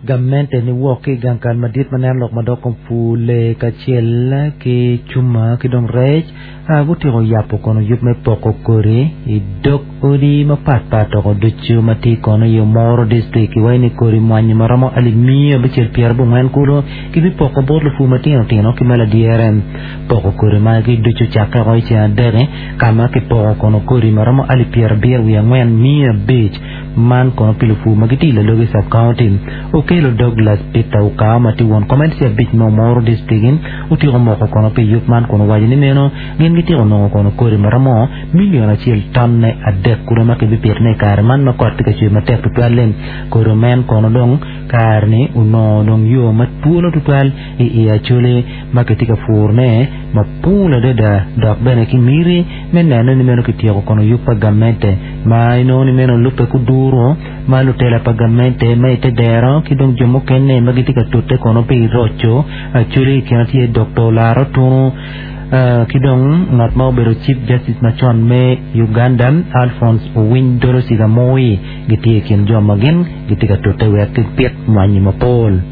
Gamente ni woki gangkan madit manen lok madokon fule kachela ki chuma ki dong rej guti ko yapo kono yup me poko kore idok odi mapata to duchu mati kono yo moro district waini kori mwanyi maramo alimia bechel pier bungen kulo ki bi poko borlo fu mati no tino ki mala DRM poko kore ma ki duchu chaka ko ichi adere kama ki poko kono kori maramo ali pier bier wi ngwen mia beach man kono pilu fu magiti le logi sub county Okelo Douglas Peter Ukama ti won comment se bit no moro districtin uti ko mo kono pe youth man kono wajini meno ngin giti ono kono kori maramo miliona chiel tonne adek kulo make bi perne kar man no kot ke chima tek tutalen koro men kono dong karni uno dong yo matpulo tutal e achole make tika furne mapula deda dok bene ki miri meneno ni meno kiti ko kono yupa gamente ma ino ni meno lupe kuduro ma lutela pagamente ma ite dero kidong jomo kenne magiti ka tutte kono pe rocho achuri kianti Dr. Laro Tunu kidong ngat mau bero Chief Justice Machon me Ugandan Alphonse Owindoro Sigamoi giti kin jomo gen giti ka tutte wek piet manyi mapol